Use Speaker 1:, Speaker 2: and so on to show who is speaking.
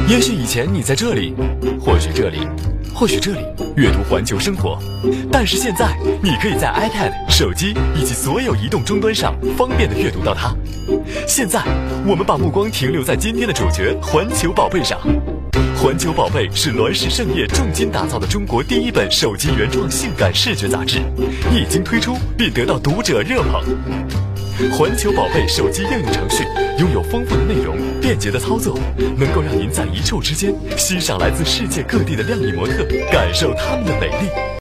Speaker 1: 也许以前你在这里，或许这里，或许这里阅读环球生活，但是现在你可以在 iPad、手机以及所有移动终端上方便地阅读到它。现在，我们把目光停留在今天的主角环球宝贝上。环球宝贝是栾氏盛业重金打造的中国第一本手机原创性感视觉杂志，一经推出便得到读者热捧。环球宝贝手机应用程序拥有丰富的内容、便捷的操作，能够让您在一触之间欣赏来自世界各地的靓丽模特，感受她们的美丽。